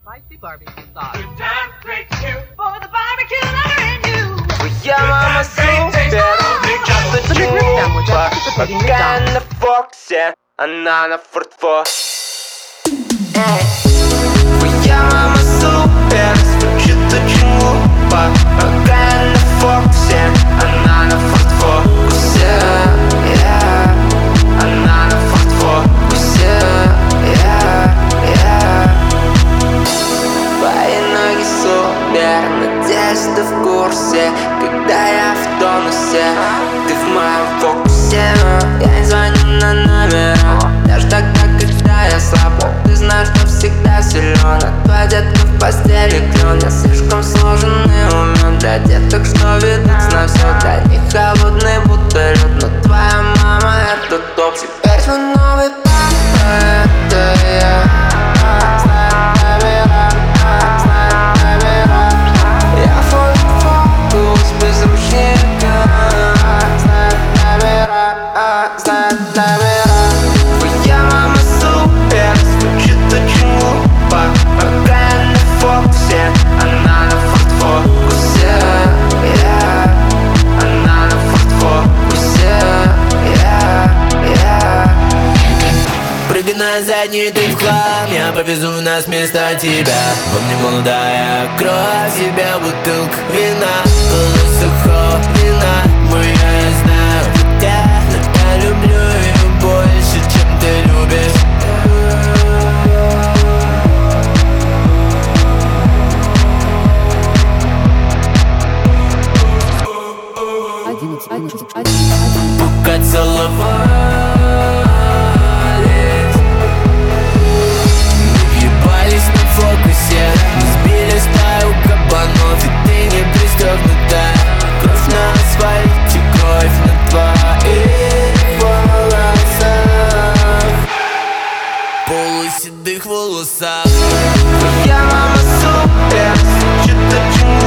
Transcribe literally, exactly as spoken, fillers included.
Spicy barbecue sauce. Good time, great cue for the barbecue lover in you. Твоя мама супер, что-то чупа. Пока на Фоксе, она на Форд-Фо. Твоя мама супер, звучит очень глупо. Пока на Фоксе, она на Форд-Фокусе. Она на Форд-Фокусе. Твои ноги супер, надеюсь, ты в курсе. Когда я в тонусе, ты в моем фокусе. Я не звоню на номера, даже тогда, когда я слаб. Ты знаешь, что всегда силен, а твоя детка в постели клен. Я слишком сложенный умен для деток, что ведут на все. Для них холодный будто лед, но твоя мама это топ. Теперь твой новый папа, это я. Твоя мама супер, звучит очень глупо. Пока я на Фоксе, она на Форд-Фокусе. Она на Форд-Фокусе. Прыгай на задний, ты в хлам, я повезу нас вместо тебя. Во мне молодая кровь, тебя бутылка вина, полусухого вина. Моя, я знаю, хотя, но я люблю ее больше, чем ты любишь. Пока целовались, мы въебались на Фокусе. Мы сбили стаю кабанов, и ты не пристегнута. Кровь на асфальте, кровь на твоих волосах, полуседых волосах. Твоя мама супер, звучит очень